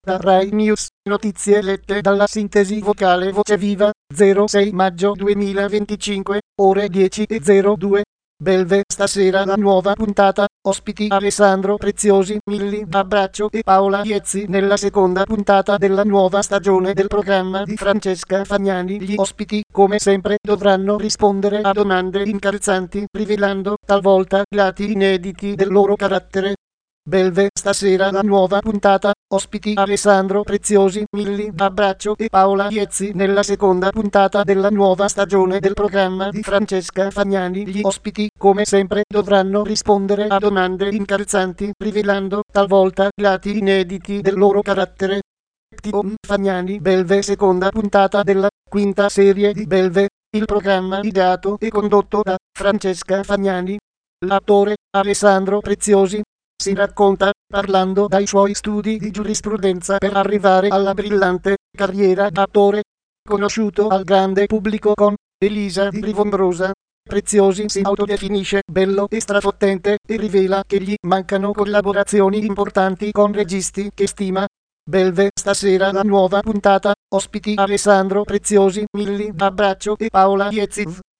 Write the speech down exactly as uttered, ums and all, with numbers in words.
Da Rai News, notizie lette dalla sintesi vocale Voce Viva, zero sei maggio duemilaventicinque, ore dieci e zero due. Belve, stasera la nuova puntata, ospiti Alessandro Preziosi, Milli Abbraccio e Paola Iezzi nella seconda puntata della nuova stagione del programma di Francesca Fagnani. Gli ospiti, come sempre, dovranno rispondere a domande incalzanti, rivelando talvolta lati inediti del loro carattere. Belve, stasera la nuova puntata, ospiti Alessandro Preziosi, Milli Abbraccio e Paola Iezzi nella seconda puntata della nuova stagione del programma di Francesca Fagnani. Gli ospiti, come sempre, dovranno rispondere a domande incalzanti, rivelando talvolta lati inediti del loro carattere. Tion Fagnani Belve, seconda puntata della quinta serie di Belve, il programma ideato e condotto da Francesca Fagnani. L'attore Alessandro Preziosi si racconta, parlando dai suoi studi di giurisprudenza per arrivare alla brillante carriera d'attore. Conosciuto al grande pubblico con Elisa di Rivombrosa, Preziosi si autodefinisce bello e strafottente e rivela che gli mancano collaborazioni importanti con registi che stima. Belve, stasera la nuova puntata, ospiti Alessandro Preziosi, Milli Abbraccio e Paola Iezzi.